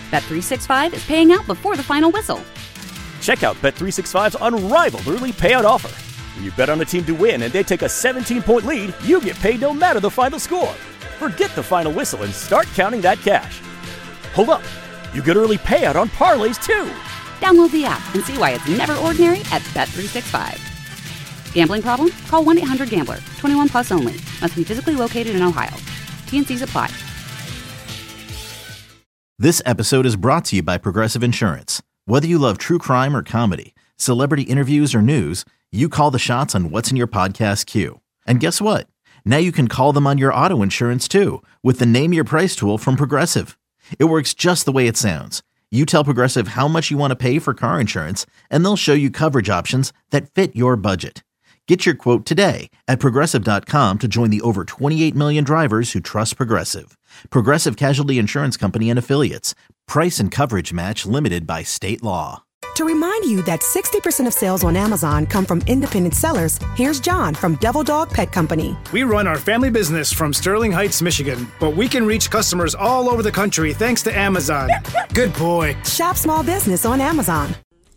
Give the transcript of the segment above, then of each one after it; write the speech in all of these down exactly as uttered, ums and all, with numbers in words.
Bet three sixty-five is paying out before the final whistle. Check out Bet three sixty-five's unrivaled early payout offer. When you bet on a team to win and they take a seventeen-point lead, you get paid no matter the final score. Forget the final whistle and start counting that cash. Hold up. You get early payout on parlays, too. Download the app and see why it's never ordinary at Bet three sixty-five. Gambling problem? Call one eight hundred gambler. twenty-one plus only. Must be physically located in Ohio. T N Cs apply. This episode is brought to you by Progressive Insurance. Whether you love true crime or comedy, celebrity interviews or news, you call the shots on what's in your podcast queue. And guess what? Now you can call them on your auto insurance too with the Name Your Price tool from Progressive. It works just the way it sounds. You tell Progressive how much you want to pay for car insurance, and they'll show you coverage options that fit your budget. Get your quote today at Progressive dot com to join the over twenty-eight million drivers who trust Progressive. Progressive Casualty Insurance Company and Affiliates. Price and coverage match limited by state law. To remind you that sixty percent of sales on Amazon come from independent sellers, here's John from Devil Dog Pet Company. We run our family business from Sterling Heights, Michigan, but we can reach customers all over the country thanks to Amazon. Good boy. Shop small business on Amazon.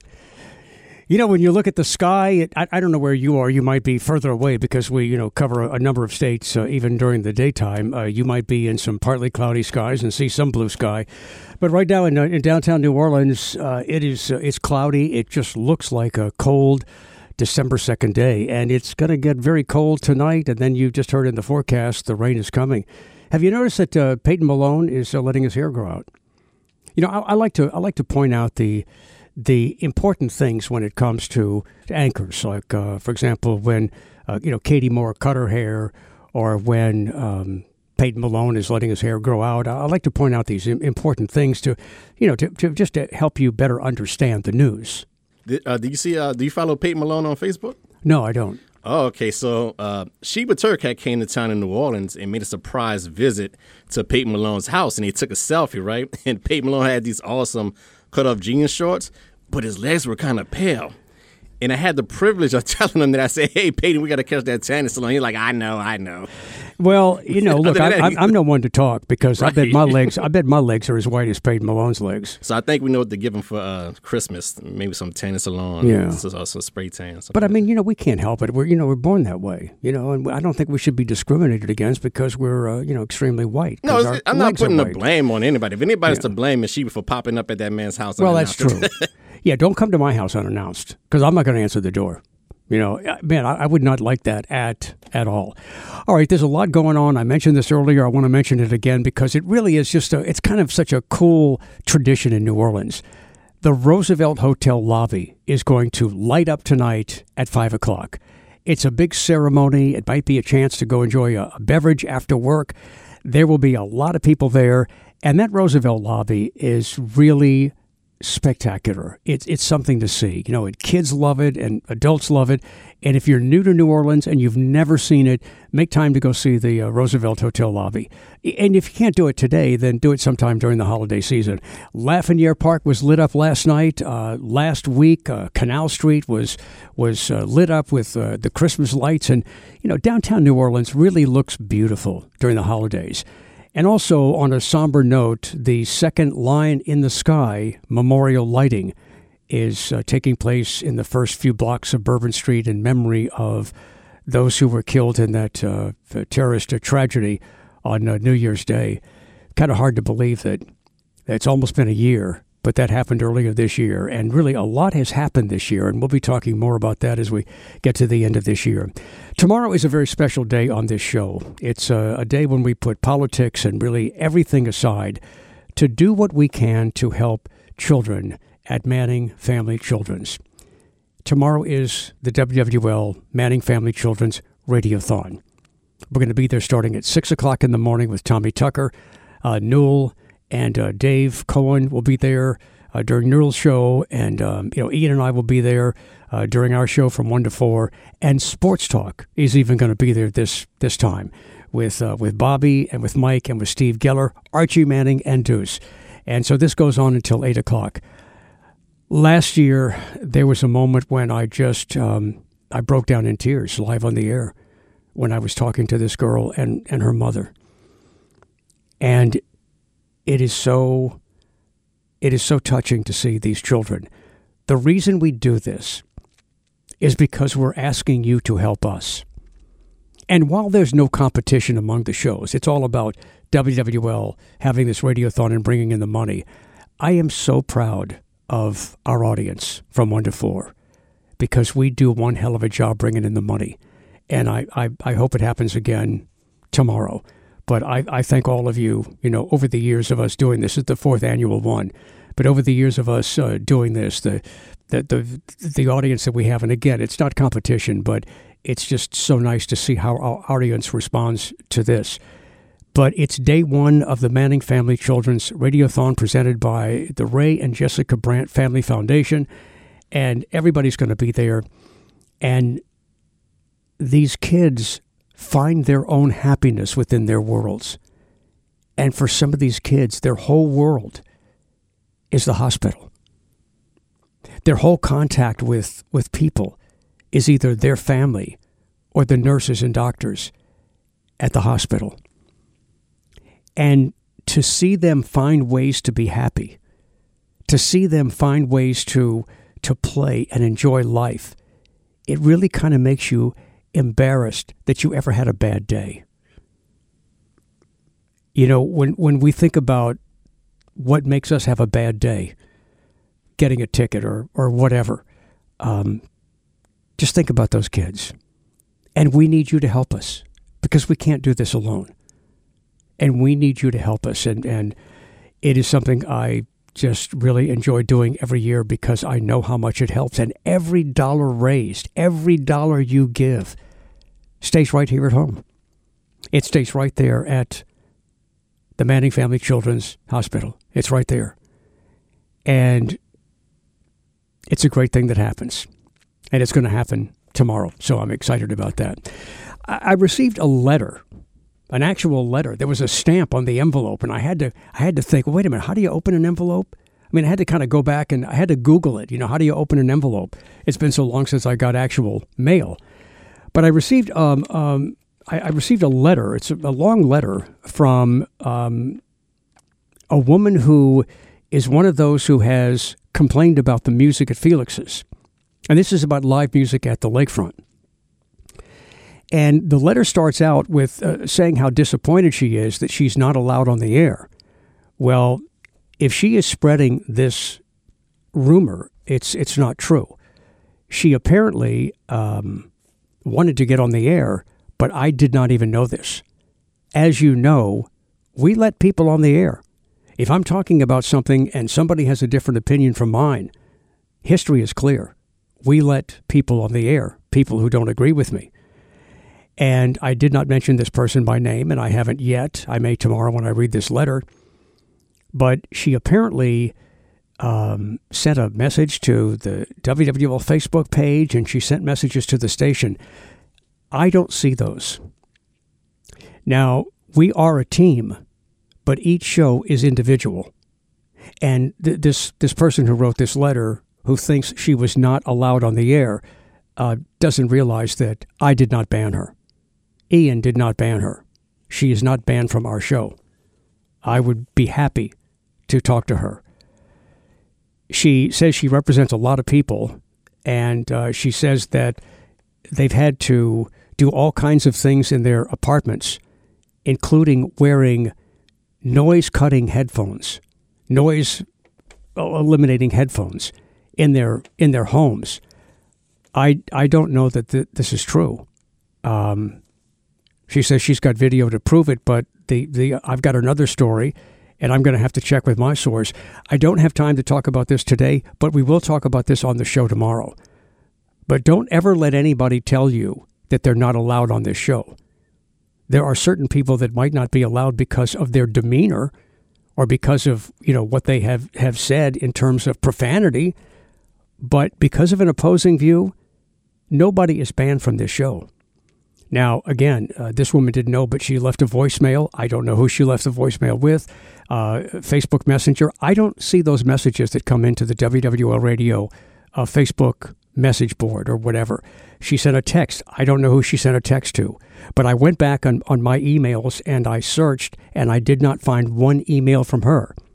You know, when you look at the sky, it, I, I don't know where you are. You might be further away because we, you know, cover a, a number of states, uh, even during the daytime. Uh, you might be in some partly cloudy skies and see some blue sky. But right now in, uh, in downtown New Orleans, uh, it is uh, it's cloudy. It just looks like a cold December second day. And it's going to get very cold tonight. And then you just heard in the forecast the rain is coming. Have you noticed that uh, Peyton Malone is uh, letting his hair grow out? You know, I, I like to I like to point out the the important things when it comes to anchors, like, uh, for example, when, uh, you know, Katie Moore cut her hair, or when um, Peyton Malone is letting his hair grow out. I like to point out these important things to, you know, to, to just to help you better understand the news. Uh, do you see, uh, do you follow Peyton Malone on Facebook? No, I don't. Oh, okay. So uh, Sheba Turk had came to town in New Orleans and made a surprise visit to Peyton Malone's house, and he took a selfie, right? And Peyton Malone had these awesome cut-off jeans shorts, but his legs were kind of pale. And I had the privilege of telling him that I said, hey, Peyton, we got to catch that tanning salon. He's like, I know, I know. Well, you know, look, I, I'm, I'm no one to talk because right. I bet my legs I bet my legs are as white as Peyton Malone's legs. So I think we know what to give him for uh, Christmas. Maybe some tanning salon. Yeah. Also spray tan. But, I mean, you know, we can't help it. We're, you know, we're born that way, you know, and I don't think we should be discriminated against because we're, uh, you know, extremely white. No, I'm not putting the blame on anybody. If anybody's yeah. to blame, it's Sheba for popping up at that man's house. Well, that's true. Yeah, don't come to my house unannounced because I'm not going to answer the door. You know, man, I, I would not like that at at all. All right, there's a lot going on. I mentioned this earlier. I want to mention it again because it really is just a, it's kind of such a cool tradition in New Orleans. The Roosevelt Hotel lobby is going to light up tonight at five o'clock. It's a big ceremony. It might be a chance to go enjoy a, a beverage after work. There will be a lot of people there. And that Roosevelt lobby is really spectacular. It's it's something to see. You know, kids love it and adults love it. And if you're new to New Orleans and you've never seen it, make time to go see the uh, Roosevelt Hotel lobby. And if you can't do it today, then do it sometime during the holiday season. Lafayette Park was lit up last night. Uh, last week, uh, Canal Street was was uh, lit up with uh, the Christmas lights. And, you know, downtown New Orleans really looks beautiful during the holidays. And also, on a somber note, the second Line in the Sky memorial lighting is uh, taking place in the first few blocks of Bourbon Street in memory of those who were killed in that uh, terrorist tragedy on uh, New Year's Day. Kind of hard to believe that it's almost been a year, but that happened earlier this year. And really, a lot has happened this year, and we'll be talking more about that as we get to the end of this year. Tomorrow is a very special day on this show. It's a, a day when we put politics and really everything aside to do what we can to help children at Manning Family Children's. Tomorrow is the W W L Manning Family Children's Radiothon. We're going to be there starting at six o'clock in the morning with Tommy Tucker. Uh, Newell and uh, Dave Cohen will be there uh, during Newell's show. And, um, you know, Ian and I will be there uh, during our show from one to four. And Sports Talk is even going to be there this this time with, uh, with Bobby and with Mike and with Steve Geller, Archie Manning, and Deuce. And so this goes on until eight o'clock. Last year, there was a moment when I just, um, I broke down in tears live on the air when I was talking to this girl and, and her mother. And it is so it is so touching to see these children. The reason we do this is because we're asking you to help us. And while there's no competition among the shows, it's all about W W L having this radiothon and bringing in the money. I am so proud of our audience from one to four because we do one hell of a job bringing in the money. And I, I, I hope it happens again tomorrow. But I, I thank all of you, you know, over the years of us doing this. It's the fourth annual one. But over the years of us uh, doing this, the, the the the audience that we have, and again, it's not competition, but it's just so nice to see how our audience responds to this. But it's day one of the Manning Family Children's Radiothon presented by the Ray and Jessica Brandt Family Foundation, and everybody's going to be there. And these kids find their own happiness within their worlds. And for some of these kids, their whole world is the hospital. Their whole contact with, with people is either their family or the nurses and doctors at the hospital. And to see them find ways to be happy, to see them find ways to, to play and enjoy life, it really kind of makes you embarrassed that you ever had a bad day. You know, when, when we think about what makes us have a bad day, getting a ticket or, or whatever, um, just think about those kids. And we need you to help us because we can't do this alone. And we need you to help us. And, and it is something I just really enjoy doing every year because I know how much it helps. And every dollar raised, every dollar you give stays right here at home. It stays right there at the Manning Family Children's Hospital. It's right there. And it's a great thing that happens. And it's going to happen tomorrow. So I'm excited about that. I received a letter, an actual letter. There was a stamp on the envelope, and I had to I had to think, well, wait a minute, how do you open an envelope? I mean, I had to kind of go back and I had to Google it. You know, how do you open an envelope? It's been so long since I got actual mail. But I received um, um, I, I received a letter. It's a, a long letter from um, a woman who is one of those who has complained about the music at Felix's. And this is about live music at the lakefront. And the letter starts out with uh, saying how disappointed she is that she's not allowed on the air. Well, if she is spreading this rumor, it's it's not true. She apparently um, wanted to get on the air, but I did not even know this. As you know, we let people on the air. If I'm talking about something and somebody has a different opinion from mine, history is clear. We let people on the air, people who don't agree with me. And I did not mention this person by name, and I haven't yet. I may tomorrow when I read this letter. But she apparently um, sent a message to the W W L Facebook page, and she sent messages to the station. I don't see those. Now, we are a team, but each show is individual. And th- this this person who wrote this letter, who thinks she was not allowed on the air, uh, doesn't realize that I did not ban her. Ian did not ban her. She is not banned from our show. I would be happy to talk to her. She says she represents a lot of people, and uh, she says that they've had to do all kinds of things in their apartments, including wearing noise-cutting headphones, noise-eliminating headphones in their in their homes. I I don't know that th- this is true. Um, she says she's got video to prove it, but the, the I've got another story, and I'm going to have to check with my source. I don't have time to talk about this today, but we will talk about this on the show tomorrow. But don't ever let anybody tell you that they're not allowed on this show. There are certain people that might not be allowed because of their demeanor or because of, you know, what they have, have said in terms of profanity. But because of an opposing view, nobody is banned from this show. Now, again, uh, this woman didn't know, but she left a voicemail. I don't know who she left the voicemail with. Uh, Facebook Messenger. I don't see those messages that come into the W W L Radio uh, Facebook message board or whatever. She sent a text. I don't know who she sent a text to. But I went back on, on my emails and I searched, and I did not find one email from her.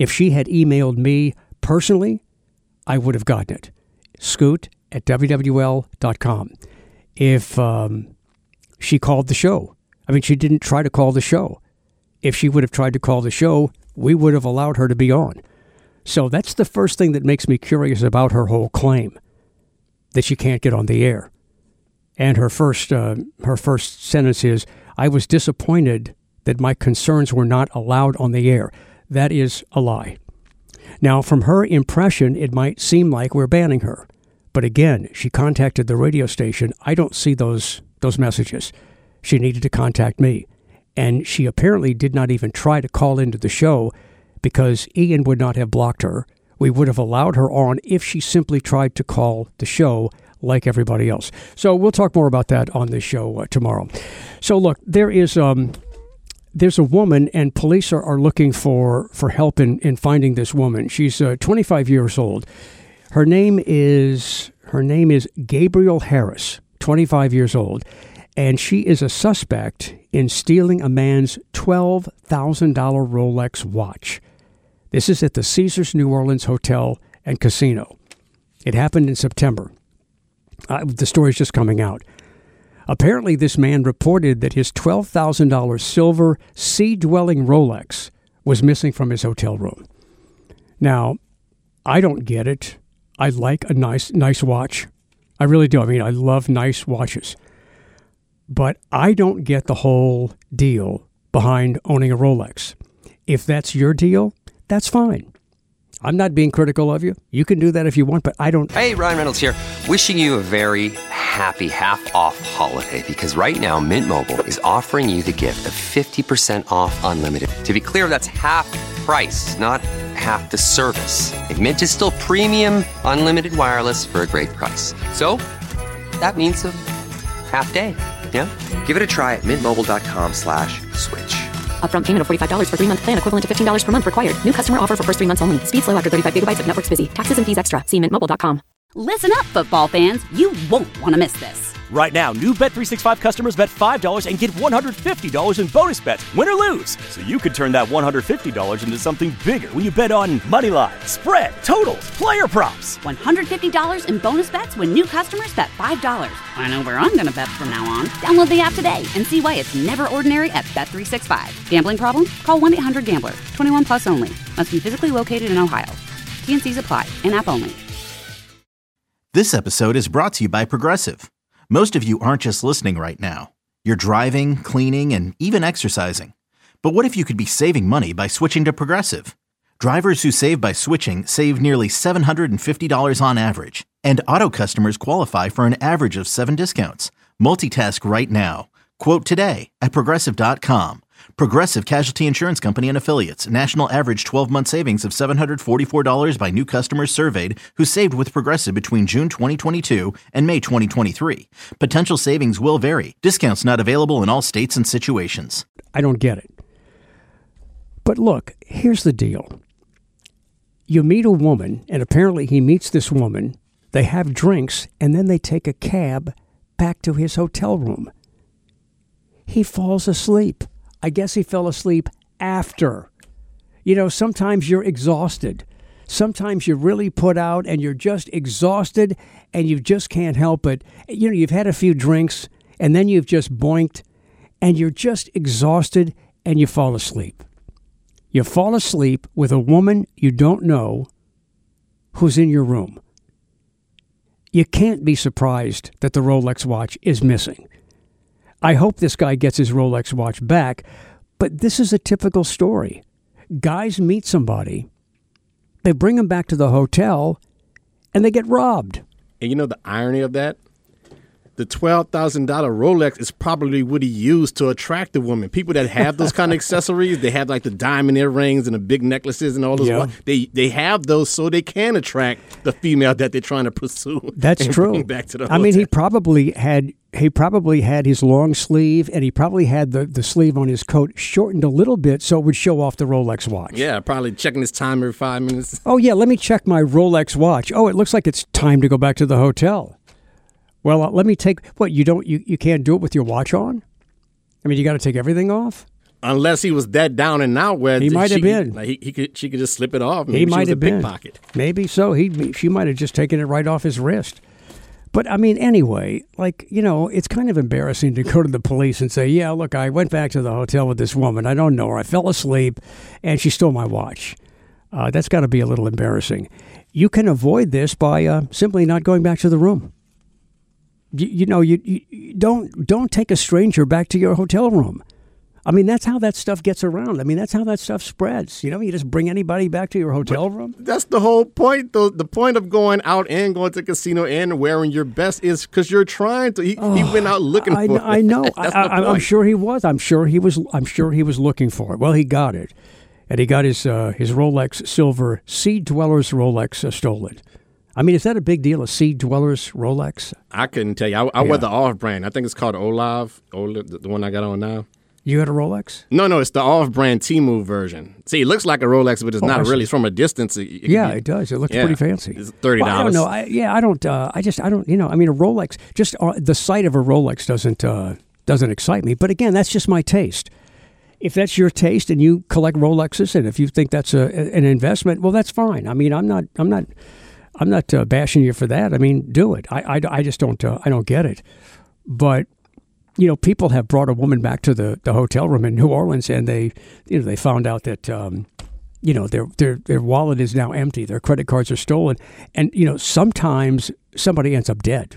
If she had emailed me personally, I would have gotten it. Scoot at W W L dot com. If um, she called the show, I mean, she didn't try to call the show. If she would have tried to call the show, we would have allowed her to be on. So that's the first thing that makes me curious about her whole claim, that she can't get on the air. And her first uh, her first sentence is, I was disappointed that my concerns were not allowed on the air. That is a lie. Now, from her impression, it might seem like we're banning her. But again, she contacted the radio station. I don't see those those messages. She needed to contact me. And she apparently did not even try to call into the show because Ian would not have blocked her. We would have allowed her on if she simply tried to call the show like everybody else. So we'll talk more about that on this show uh, tomorrow. So look, there is um, there's a woman, and police are, are looking for, for help in, in finding this woman. She's uh, twenty-five years old. Her name is her name is Gabriel Harris, twenty-five years old, and she is a suspect in stealing a man's twelve thousand dollars Rolex watch. This is at the Caesars New Orleans Hotel and Casino. It happened in September. Uh, the story's just coming out. Apparently, this man reported that his twelve thousand dollars silver sea-dwelling Rolex was missing from his hotel room. Now, I don't get it. I like a nice, nice watch. I really do. I mean, I love nice watches. But I don't get the whole deal behind owning a Rolex. If that's your deal, that's fine. I'm not being critical of you. You can do that if you want, but I don't. Hey, Ryan Reynolds here. Wishing you a very happy half-off holiday, because right now Mint Mobile is offering you the gift of fifty percent off unlimited. To be clear, that's half price, not half the service. Like, Mint is still premium unlimited wireless for a great price. So that means a half day. Yeah? Give it a try at mintmobile.com slash switch. Upfront payment of forty-five dollars for three-month plan equivalent to fifteen dollars per month required. New customer offer for first three months only. Speed slow after thirty-five gigabytes if network's busy. Taxes and fees extra. See mint mobile dot com. Listen up, football fans. You won't want to miss this. Right now, new Bet three sixty-five customers bet five dollars and get one hundred fifty dollars in bonus bets, win or lose. So you could turn that one hundred fifty dollars into something bigger when you bet on money line, spread, totals, player props. one hundred fifty dollars in bonus bets when new customers bet five dollars. I know where I'm going to bet from now on. Download the app today and see why it's never ordinary at Bet three sixty-five. Gambling problem? Call one eight hundred gambler. twenty-one plus only. Must be physically located in Ohio. T N Cs apply. In-app only. This episode is brought to you by Progressive. Most of you aren't just listening right now. You're driving, cleaning, and even exercising. But what if you could be saving money by switching to Progressive? Drivers who save by switching save nearly seven hundred fifty dollars on average. And auto customers qualify for an average of seven discounts. Multitask right now. Quote today at Progressive dot com. Progressive Casualty Insurance Company and Affiliates. National average twelve-month savings of seven hundred forty-four dollars by new customers surveyed who saved with Progressive between June twenty twenty-two and May twenty twenty-three. Potential savings will vary. Discounts not available in all states and situations. I don't get it. But look, here's the deal. You meet a woman, and apparently he meets this woman. They have drinks, and then they take a cab back to his hotel room. He falls asleep. I guess he fell asleep after. You know, sometimes you're exhausted. Sometimes you're really put out and you're just exhausted and you just can't help it. You know, you've had a few drinks and then you've just boinked and you're just exhausted and you fall asleep. You fall asleep with a woman you don't know who's in your room. You can't be surprised that the Rolex watch is missing. I hope this guy gets his Rolex watch back, but this is a typical story. Guys meet somebody, they bring them back to the hotel, and they get robbed. And you know the irony of that? The twelve thousand dollars Rolex is probably what he used to attract the woman. People that have those kind of accessories, they have like the diamond earrings and the big necklaces and all those. Yeah. They they have those so they can attract the female that they're trying to pursue. That's and true. bring back to the I hotel. mean, he probably had he probably had his long sleeve, and he probably had the, the sleeve on his coat shortened a little bit so it would show off the Rolex watch. Yeah, probably checking his time every five minutes. Oh, yeah, let me check my Rolex watch. Oh, it looks like it's time to go back to the hotel. Well, uh, let me take, what, you don't, you, you can't do it with your watch on? I mean, you got to take everything off? Unless he was that down and out where he might she, have been. Like he, he could, she could just slip it off. Maybe he she might was have a been. Pickpocket. Maybe so. He she might have just taken it right off his wrist. But I mean, anyway, like you know, it's kind of embarrassing to go to the police and say, "Yeah, look, I went back to the hotel with this woman. I don't know her. I fell asleep, and she stole my watch." Uh, that's got to be a little embarrassing. You can avoid this by uh, simply not going back to the room. You, you know, you, you don't don't take a stranger back to your hotel room. I mean, that's how that stuff gets around. I mean, that's how that stuff spreads. You know, you just bring anybody back to your hotel but room. That's the whole point. The, the point of going out and going to the casino and wearing your best is because you're trying to. He, oh, he went out looking I, for it. I know. I, I, I'm sure he was. I'm sure he was. I'm sure he was looking for it. Well, he got it, and he got his uh, his Rolex silver Seed Dwellers Rolex uh, stolen. I mean, is that a big deal? A Seed Dwellers Rolex? I couldn't tell you. I, I yeah. wear the off-brand. I think it's called Olive. Olive, the one I got on now. You had a Rolex? No, no, it's the off-brand Temu version. See, it looks like a Rolex, but it's oh, not really. It's from a distance. It, it yeah, be, it does. It looks yeah, pretty fancy. It's thirty dollars. Well, I don't know. I, yeah, I don't. Uh, I just, I don't. You know, I mean, a Rolex. Just uh, the sight of a Rolex doesn't uh, doesn't excite me. But again, that's just my taste. If that's your taste and you collect Rolexes, and if you think that's a, an investment, well, that's fine. I mean, I'm not. I'm not. I'm not uh, bashing you for that. I mean, do it. I, I, I just don't. Uh, I don't get it. But you know, people have brought a woman back to the, the hotel room in New Orleans, and they, you know, they found out that, um, you know, their their their wallet is now empty, their credit cards are stolen, and you know, sometimes somebody ends up dead.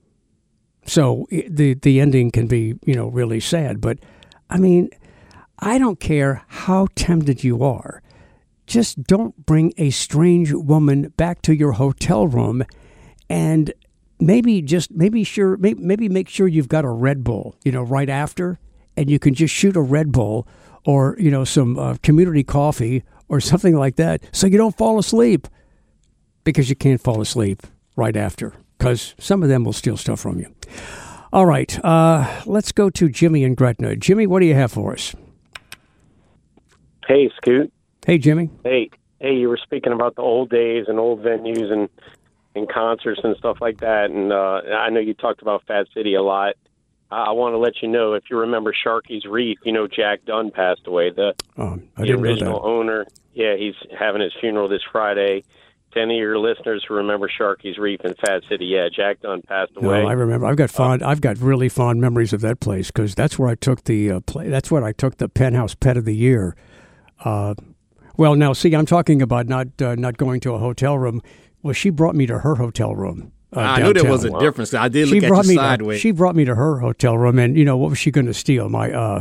So the the ending can be, you know, really sad. But I mean, I don't care how tempted you are, just don't bring a strange woman back to your hotel room, and Maybe just maybe sure maybe, maybe make sure you've got a Red Bull, you know, right after, and you can just shoot a Red Bull or you know some uh, community coffee or something like that, so you don't fall asleep, because you can't fall asleep right after, because some of them will steal stuff from you. All right, uh, let's go to Jimmy in Gretna. Jimmy, what do you have for us? Hey, Scoot. Hey, Jimmy. Hey, hey, you were speaking about the old days and old venues and. and concerts and stuff like that. And uh, I know you talked about Fat City a lot. I want to let you know, if you remember Sharky's Reef, you know Jack Dunn passed away, the, oh, I the didn't original know that. owner. Yeah, he's having his funeral this Friday. To any of your listeners who remember Sharky's Reef in Fat City, yeah, Jack Dunn passed away. No, I remember. I've got fond. I've got really fond memories of that place, because that's where I took the uh, play. That's where I took the Penthouse Pet of the Year. Uh, well, now see, I'm talking about not uh, not going to a hotel room. Well, she brought me to her hotel room. Uh, I downtown. knew there was a difference. I did look she at brought you me sideways. To, she brought me to her hotel room, and you know what was she going to steal? My, uh,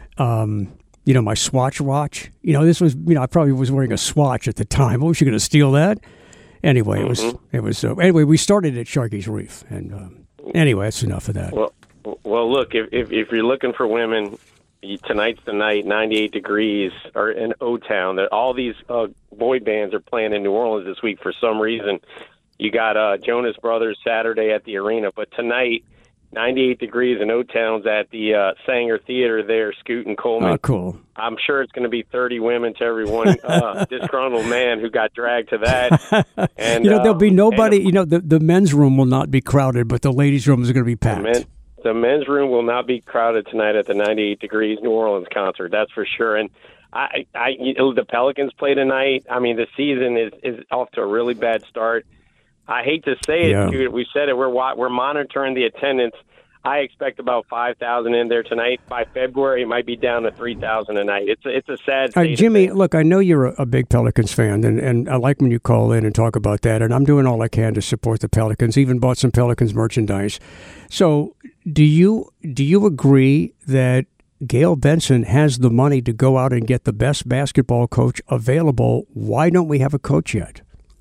um, you know, my Swatch watch. You know, this was, you know, I probably was wearing a Swatch at the time. What was she going to steal that? Anyway, it was, mm-hmm. it was. Uh, anyway, we started at Sharky's Reef, and um, anyway, that's enough of that. Well, well, look, if if, if you're looking for women. Tonight's the night, ninety-eight degrees, or in O-Town. All these uh, boy bands are playing in New Orleans this week for some reason. You got uh, Jonas Brothers Saturday at the arena, but tonight, ninety-eight degrees in O-Town's at the uh, Sanger Theater there, Scoot and Coleman. Oh, cool. I'm sure it's going to be thirty women to every one uh, disgruntled man who got dragged to that. And you know, there'll be um, nobody, and, you know, the, the men's room will not be crowded, but the ladies' rooms are going to be packed. Men, The men's room will not be crowded tonight at the ninety-eight degrees New Orleans concert. That's for sure. And I, I, you know, the Pelicans play tonight. I mean, the season is, is off to a really bad start. I hate to say yeah. it. We said it. We're we're monitoring the attendance. I expect about five thousand in there tonight. By February, it might be down to three thousand a night. It's a, it's a sad state. Uh, Jimmy, look, I know you're a, a big Pelicans fan, and, and I like when you call in and talk about that, and I'm doing all I can to support the Pelicans, even bought some Pelicans merchandise. So do you do you agree that Gail Benson has the money to go out and get the best basketball coach available? Why don't we have a coach yet?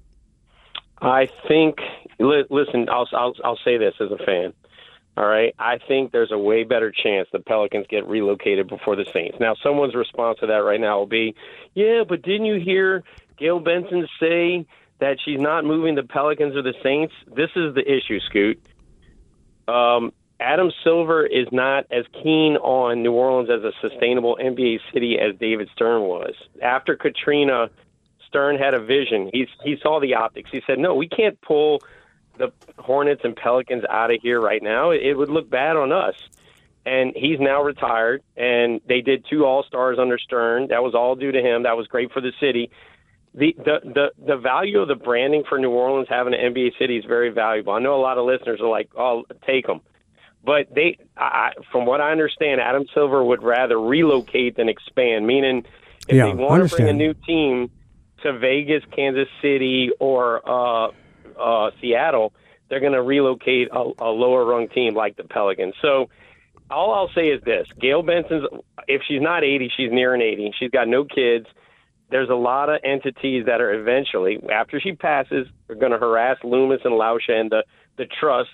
I think, li- listen, I'll, I'll, I'll say this as a fan. All right. I think there's a way better chance the Pelicans get relocated before the Saints. Now, someone's response to that right now will be, yeah, but didn't you hear Gail Benson say that she's not moving the Pelicans or the Saints? This is the issue, Scoot. Um, Adam Silver is not as keen on New Orleans as a sustainable N B A city as David Stern was. After Katrina, Stern had a vision. He's, he saw the optics. He said, no, we can't pull the Hornets and Pelicans out of here right now. It would look bad on us. and he's now retired. And they did two All-Stars under Stern. That was all due to him. That was great for the city. The, the the the value of the branding for New Orleans having an N B A city is very valuable. I know a lot of listeners are like, "Oh, take them," but they, I, from what I understand, Adam Silver would rather relocate than expand. Meaning, if yeah, they want to bring a new team to Vegas, Kansas City, or uh, uh, Seattle, they're going to relocate a, a lower-rung team like the Pelicans. So, all I'll say is this: Gail Benson's, if she's not eighty, she's nearing eighty. She's got no kids. There's a lot of entities that are eventually, after she passes, are going to harass Loomis and Lauscha and the, the trust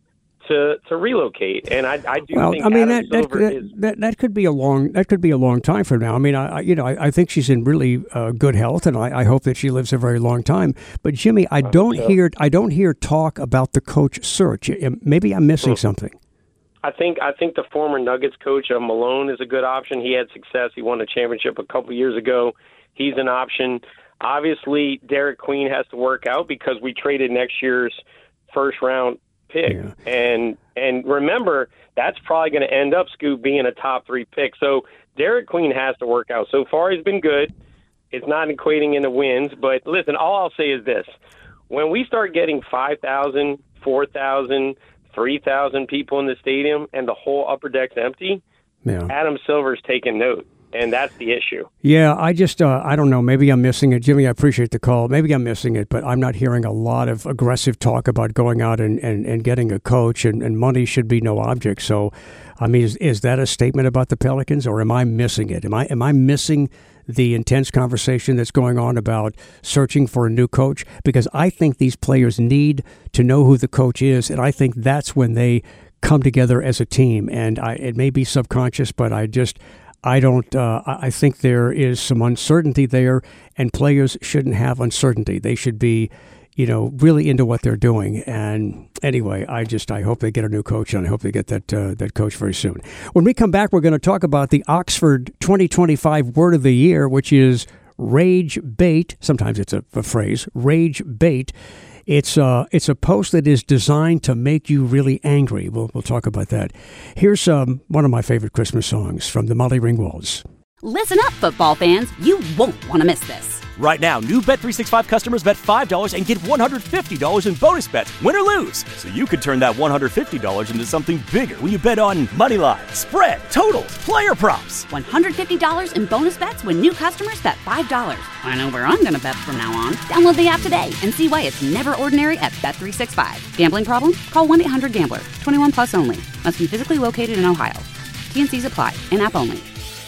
to to relocate. And I, I do well, think I mean Adam that Silver that, is, that that could be a long that could be a long time from now. I mean, I you know I, I think she's in really uh, good health, and I, I hope that she lives a very long time. But Jimmy, I don't so. hear I don't hear talk about the coach search. Maybe I'm missing mm-hmm. something. I think I think the former Nuggets coach uh, Malone is a good option. He had success. He won a championship a couple years ago. He's an option. Obviously, Derek Queen has to work out because we traded next year's first round pick. Yeah. And and remember, that's probably going to end up, Scoop, being a top three pick. So Derek Queen has to work out. So far, he's been good. It's not equating into wins. But listen, all I'll say is this. When we start getting five thousand, four thousand, three thousand people in the stadium and the whole upper deck's empty, yeah. Adam Silver's taking note. And that's the issue. Yeah, I just, uh, I don't know. Maybe I'm missing it. Jimmy, I appreciate the call. Maybe I'm missing it, but I'm not hearing a lot of aggressive talk about going out and, and, and getting a coach, and, and money should be no object. So, I mean, is, is that a statement about the Pelicans, or am I missing it? Am I am I missing the intense conversation that's going on about searching for a new coach? Because I think these players need to know who the coach is, and I think that's when they come together as a team. And I, it may be subconscious, but I just... I don't. Uh, I think there is some uncertainty there, and players shouldn't have uncertainty. They should be, you know, really into what they're doing. And anyway, I just I hope they get a new coach, and I hope they get that uh, that coach very soon. When we come back, we're going to talk about the Oxford twenty twenty-five Word of the Year, which is rage bait. Sometimes it's a, a phrase, rage bait. It's uh, it's a post that is designed to make you really angry. We'll we'll talk about that. Here's um, one of my favorite Christmas songs from the Molly Ringwalds. Listen up, football fans. You won't want to miss this. Right now, new Bet three sixty-five customers bet five dollars and get one hundred fifty dollars in bonus bets, win or lose. So you could turn that one hundred fifty dollars into something bigger when you bet on money line, spread, totals, player props. one hundred fifty dollars in bonus bets when new customers bet five dollars. I know where I'm going to bet from now on. Download the app today and see why it's never ordinary at Bet three sixty-five. Gambling problem? Call one eight hundred gambler. twenty-one plus only. Must be physically located in Ohio. T and C's apply. In-app only.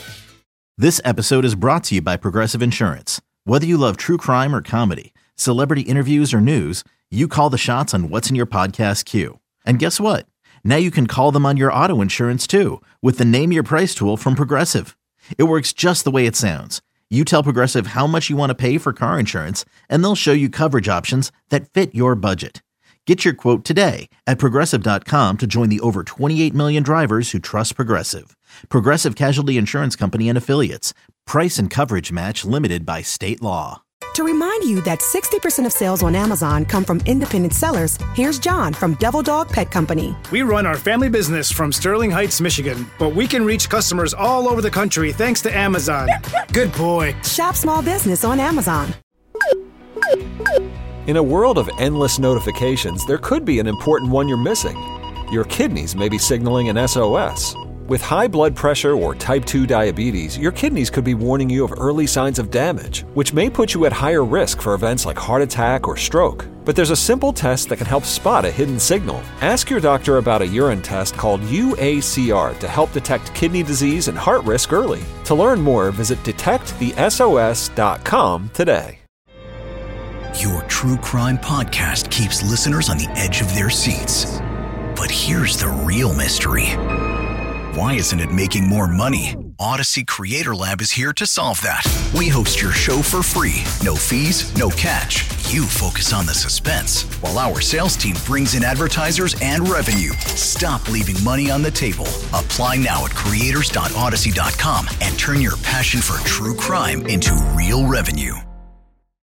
This episode is brought to you by Progressive Insurance. Whether you love true crime or comedy, celebrity interviews or news, you call the shots on what's in your podcast queue. And guess what? Now you can call them on your auto insurance too with the Name Your Price tool from Progressive. It works just the way it sounds. You tell Progressive how much you want to pay for car insurance, and they'll show you coverage options that fit your budget. Get your quote today at Progressive dot com to join the over twenty-eight million drivers who trust Progressive. Progressive Casualty Insurance Company and Affiliates. Price and coverage match limited by state law. To remind you that sixty percent of sales on Amazon come from independent sellers, here's John from Devil Dog Pet Company. We run our family business from Sterling Heights, Michigan, but we can reach customers all over the country thanks to Amazon. Good boy. Shop small business on Amazon. In a world of endless notifications, there could be an important one you're missing. Your kidneys may be signaling an S O S. With high blood pressure or type two diabetes, your kidneys could be warning you of early signs of damage, which may put you at higher risk for events like heart attack or stroke. But there's a simple test that can help spot a hidden signal. Ask your doctor about a urine test called U A C R to help detect kidney disease and heart risk early. To learn more, visit detect the S O S dot com today. Your true crime podcast keeps listeners on the edge of their seats. But here's the real mystery. Why isn't it making more money? Odyssey Creator Lab is here to solve that. We host your show for free. No fees, no catch. You focus on the suspense, while our sales team brings in advertisers and revenue. Stop leaving money on the table. Apply now at creators dot odyssey dot com and turn your passion for true crime into real revenue.